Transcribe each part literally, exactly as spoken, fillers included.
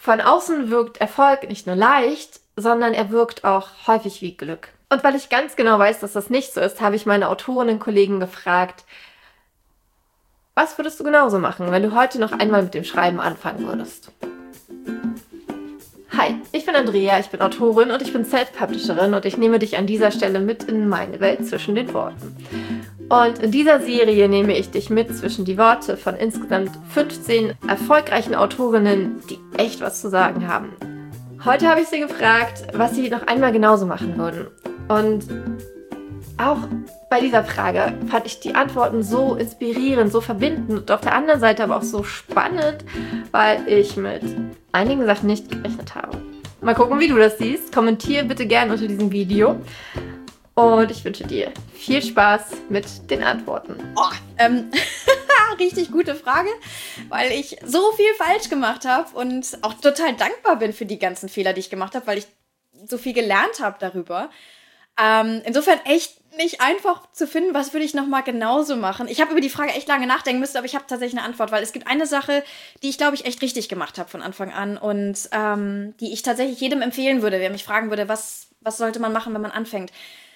Von außen wirkt Erfolg nicht nur leicht, sondern er wirkt auch häufig wie Glück. Und weil ich ganz genau weiß, dass das nicht so ist, habe ich meine Autorinnen-Kollegen gefragt, was würdest du genauso machen, wenn du heute noch einmal mit dem Schreiben anfangen würdest? Hi, ich bin Andrea, ich bin Autorin und ich bin Self-Publisherin und ich nehme dich an dieser Stelle mit in meine Welt zwischen den Worten. Und in dieser Serie nehme ich dich mit zwischen die Worte von insgesamt fünfzehn erfolgreichen Autorinnen, die echt was zu sagen haben. Heute habe ich sie gefragt, was sie noch einmal genauso machen würden. Und auch bei dieser Frage fand ich die Antworten so inspirierend, so verbindend und auf der anderen Seite aber auch so spannend, weil ich mit einigen Sachen nicht gerechnet habe. Mal gucken, wie du das siehst. Kommentiere bitte gerne unter diesem Video. Und ich wünsche dir viel Spaß mit den Antworten. Oh, ähm, richtig gute Frage, weil ich so viel falsch gemacht habe und auch total dankbar bin für die ganzen Fehler, die ich gemacht habe, weil ich so viel gelernt habe darüber. Ähm, insofern echt nicht einfach zu finden, was würde ich nochmal genauso machen. Ich habe über die Frage echt lange nachdenken müssen, aber ich habe tatsächlich eine Antwort, weil es gibt eine Sache, die ich, glaube ich, echt richtig gemacht habe von Anfang an und ähm, die ich tatsächlich jedem empfehlen würde, wer mich fragen würde, was, was sollte man machen, wenn man anfängt.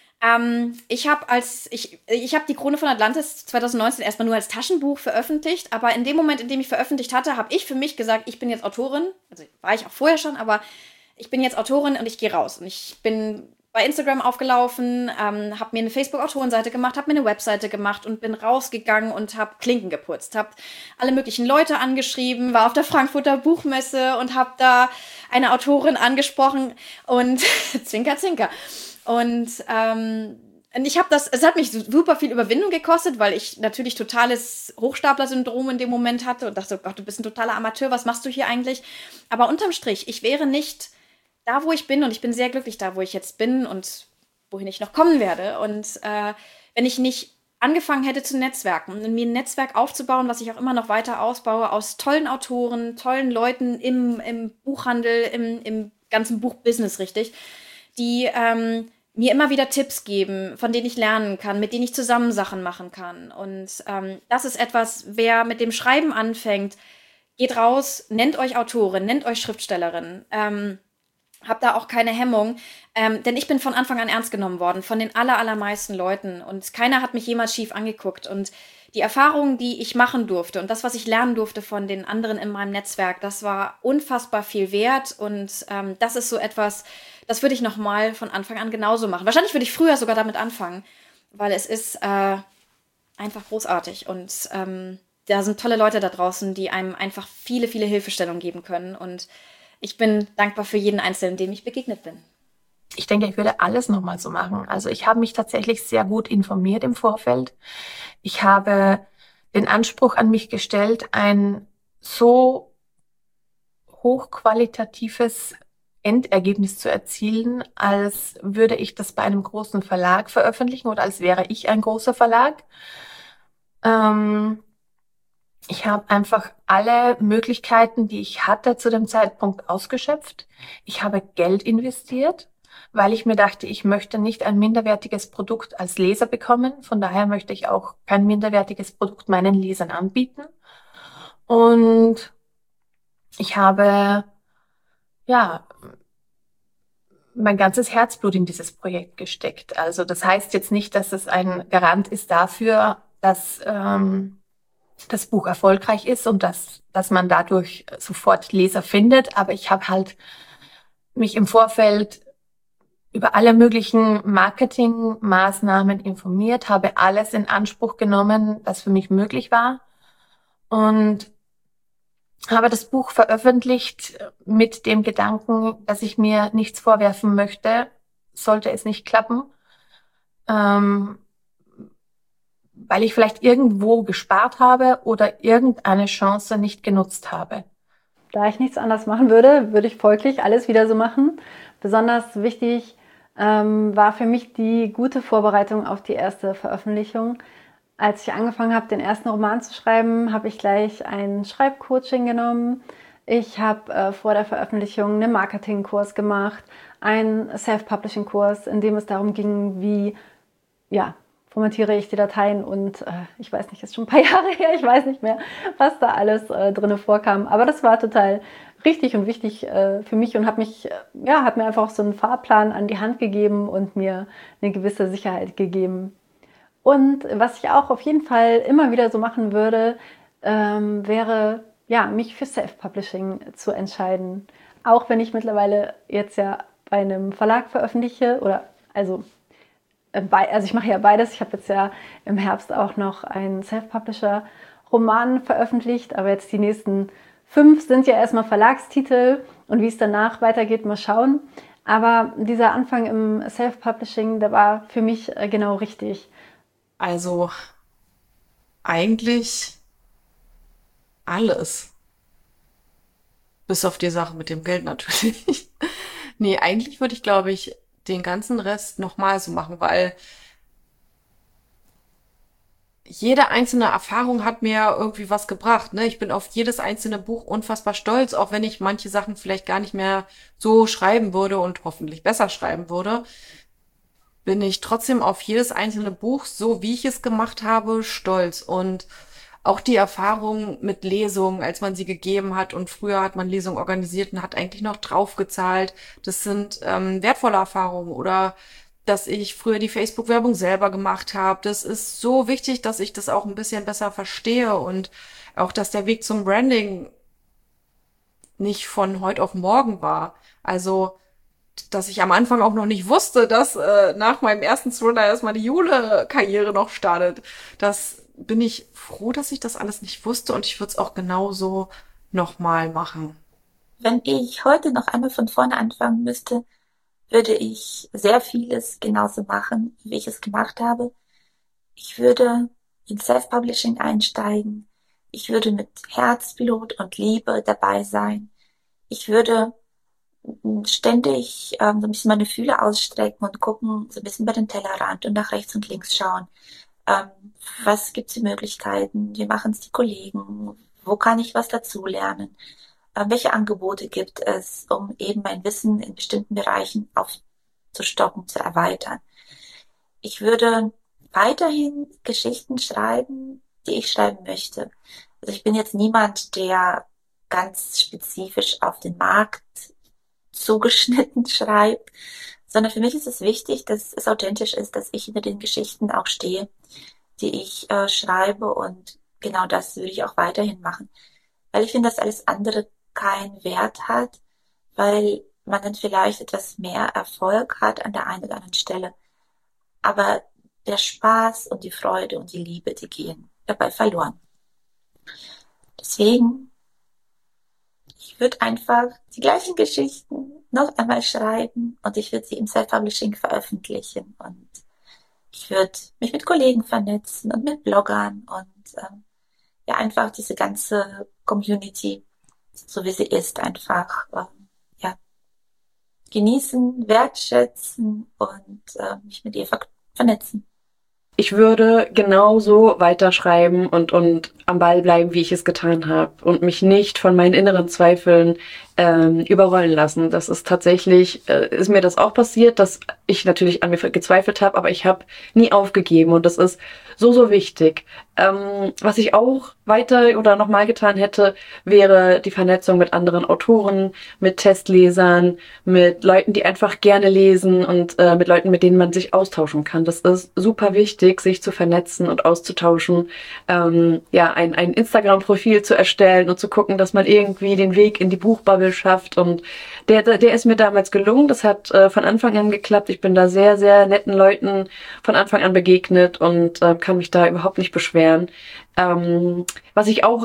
Ähm, ich habe als ich ich habe die Krone von Atlantis zwanzig neunzehn erstmal nur als Taschenbuch veröffentlicht, aber in dem Moment, in dem ich veröffentlicht hatte, habe ich für mich gesagt, ich bin jetzt Autorin, also war ich auch vorher schon, aber ich bin jetzt Autorin und ich gehe raus und ich bin bei Instagram aufgelaufen, ähm, habe mir eine Facebook-Autorenseite gemacht, habe mir eine Webseite gemacht und bin rausgegangen und habe Klinken geputzt, habe alle möglichen Leute angeschrieben, war auf der Frankfurter Buchmesse und habe da eine Autorin angesprochen und zwinker, zwinker. Und ähm, ich habe das, es hat mich super viel Überwindung gekostet, weil ich natürlich totales Hochstapler-Syndrom in dem Moment hatte und dachte, oh Gott, du bist ein totaler Amateur, was machst du hier eigentlich? Aber unterm Strich, ich wäre nicht da, wo ich bin und ich bin sehr glücklich da, wo ich jetzt bin und wohin ich noch kommen werde. Und äh, wenn ich nicht angefangen hätte zu netzwerken und mir ein Netzwerk aufzubauen, was ich auch immer noch weiter ausbaue, aus tollen Autoren, tollen Leuten im, im Buchhandel, im, im ganzen Buchbusiness, richtig, die ähm, mir immer wieder Tipps geben, von denen ich lernen kann, mit denen ich zusammen Sachen machen kann. Und ähm, das ist etwas, wer mit dem Schreiben anfängt, geht raus, nennt euch Autorin, nennt euch Schriftstellerin, ähm, hab da auch keine Hemmung, ähm, denn ich bin von Anfang an ernst genommen worden, von den aller, allermeisten Leuten und keiner hat mich jemals schief angeguckt und die Erfahrungen, die ich machen durfte und das, was ich lernen durfte von den anderen in meinem Netzwerk, das war unfassbar viel wert und ähm, das ist so etwas, das würde ich nochmal von Anfang an genauso machen. Wahrscheinlich würde ich früher sogar damit anfangen, weil es ist äh, einfach großartig und ähm, da sind tolle Leute da draußen, die einem einfach viele, viele Hilfestellungen geben können und ich bin dankbar für jeden Einzelnen, dem ich begegnet bin. Ich denke, ich würde alles nochmal so machen. Also ich habe mich tatsächlich sehr gut informiert im Vorfeld. Ich habe den Anspruch an mich gestellt, ein so hochqualitatives Endergebnis zu erzielen, als würde ich das bei einem großen Verlag veröffentlichen oder als wäre ich ein großer Verlag. Ähm, Ich habe einfach alle Möglichkeiten, die ich hatte, zu dem Zeitpunkt ausgeschöpft. Ich habe Geld investiert, weil ich mir dachte, ich möchte nicht ein minderwertiges Produkt als Leser bekommen. Von daher möchte ich auch kein minderwertiges Produkt meinen Lesern anbieten. Und ich habe, ja, mein ganzes Herzblut in dieses Projekt gesteckt. Also das heißt jetzt nicht, dass es ein Garant ist dafür, dass ähm, das Buch erfolgreich ist und dass, dass man dadurch sofort Leser findet. Aber ich habe halt mich im Vorfeld über alle möglichen Marketingmaßnahmen informiert, habe alles in Anspruch genommen, was für mich möglich war und habe das Buch veröffentlicht mit dem Gedanken, dass ich mir nichts vorwerfen möchte, sollte es nicht klappen. Ähm, weil ich vielleicht irgendwo gespart habe oder irgendeine Chance nicht genutzt habe. Da ich nichts anders machen würde, würde ich folglich alles wieder so machen. Besonders wichtig ähm, war für mich die gute Vorbereitung auf die erste Veröffentlichung. Als ich angefangen habe, den ersten Roman zu schreiben, habe ich gleich ein Schreibcoaching genommen. Ich habe äh, vor der Veröffentlichung einen Marketingkurs gemacht, einen Self-Publishing-Kurs, in dem es darum ging, wie, ja, formatiere ich die Dateien und äh, ich weiß nicht, ist schon ein paar Jahre her, ich weiß nicht mehr, was da alles äh, drin vorkam. Aber das war total richtig und wichtig äh, für mich und hat mich, äh, ja, hat mir einfach so einen Fahrplan an die Hand gegeben und mir eine gewisse Sicherheit gegeben. Und was ich auch auf jeden Fall immer wieder so machen würde, ähm, wäre, ja, mich für Self-Publishing zu entscheiden. Auch wenn ich mittlerweile jetzt ja bei einem Verlag veröffentliche oder also Also ich mache ja beides. Ich habe jetzt ja im Herbst auch noch einen Self-Publisher-Roman veröffentlicht, aber jetzt die nächsten fünf sind ja erstmal Verlagstitel und wie es danach weitergeht, mal schauen. Aber dieser Anfang im Self-Publishing, der war für mich genau richtig. Also eigentlich alles. Bis auf die Sache mit dem Geld natürlich. Nee, eigentlich würde ich, glaube ich, den ganzen Rest nochmal so machen, weil jede einzelne Erfahrung hat mir irgendwie was gebracht, ne? Ich bin auf jedes einzelne Buch unfassbar stolz, auch wenn ich manche Sachen vielleicht gar nicht mehr so schreiben würde und hoffentlich besser schreiben würde, bin ich trotzdem auf jedes einzelne Buch, so wie ich es gemacht habe, stolz. Und auch die Erfahrung mit Lesungen, als man sie gegeben hat und früher hat man Lesungen organisiert und hat eigentlich noch draufgezahlt. Das sind ähm, wertvolle Erfahrungen. Oder dass ich früher die Facebook-Werbung selber gemacht habe. Das ist so wichtig, dass ich das auch ein bisschen besser verstehe und auch, dass der Weg zum Branding nicht von heute auf morgen war. Also, dass ich am Anfang auch noch nicht wusste, dass äh, nach meinem ersten Thriller erstmal die Jule-Karriere noch startet. Das bin ich froh, dass ich das alles nicht wusste und ich würde es auch genauso nochmal machen. Wenn ich heute noch einmal von vorne anfangen müsste, würde ich sehr vieles genauso machen, wie ich es gemacht habe. Ich würde in Self-Publishing einsteigen. Ich würde mit Herzblut und Liebe dabei sein. Ich würde ständig ähm, so ein bisschen meine Fühler ausstrecken und gucken, so ein bisschen über den Tellerrand und nach rechts und links schauen. Ähm, was gibt's für Möglichkeiten? Wie machen's die Kollegen? Wo kann ich was dazulernen? Ähm, welche Angebote gibt es, um eben mein Wissen in bestimmten Bereichen aufzustocken, zu erweitern? Ich würde weiterhin Geschichten schreiben, die ich schreiben möchte. Also ich bin jetzt niemand, der ganz spezifisch auf den Markt zugeschnitten schreibt, sondern für mich ist es wichtig, dass es authentisch ist, dass ich hinter den Geschichten auch stehe, die ich äh, schreibe und genau das würde ich auch weiterhin machen. Weil ich finde, dass alles andere keinen Wert hat, weil man dann vielleicht etwas mehr Erfolg hat an der einen oder anderen Stelle. Aber der Spaß und die Freude und die Liebe, die gehen dabei verloren. Deswegen, ich würde einfach die gleichen Geschichten noch einmal schreiben und ich würde sie im Self-Publishing veröffentlichen und ich würde mich mit Kollegen vernetzen und mit Bloggern und ähm, ja einfach diese ganze Community, so wie sie ist, einfach ähm, ja genießen, wertschätzen und äh, mich mit ihr ver- vernetzen. Ich würde genauso weiterschreiben und, und am Ball bleiben, wie ich es getan habe und mich nicht von meinen inneren Zweifeln ähm, überrollen lassen. Das ist tatsächlich, äh, ist mir das auch passiert, dass ich natürlich an mir gezweifelt habe, aber ich habe nie aufgegeben und das ist so, so wichtig. Ähm, was ich auch weiter oder nochmal getan hätte, wäre die Vernetzung mit anderen Autoren, mit Testlesern, mit Leuten, die einfach gerne lesen und äh, mit Leuten, mit denen man sich austauschen kann. Das ist super wichtig, sich zu vernetzen und auszutauschen. Ähm, ja, ein, ein Instagram-Profil zu erstellen und zu gucken, dass man irgendwie den Weg in die Buchbubble schafft. Und der, der ist mir damals gelungen. Das hat äh, von Anfang an geklappt. Ich bin da sehr, sehr netten Leuten von Anfang an begegnet und äh, kann mich da überhaupt nicht beschweren. Ähm, was ich auch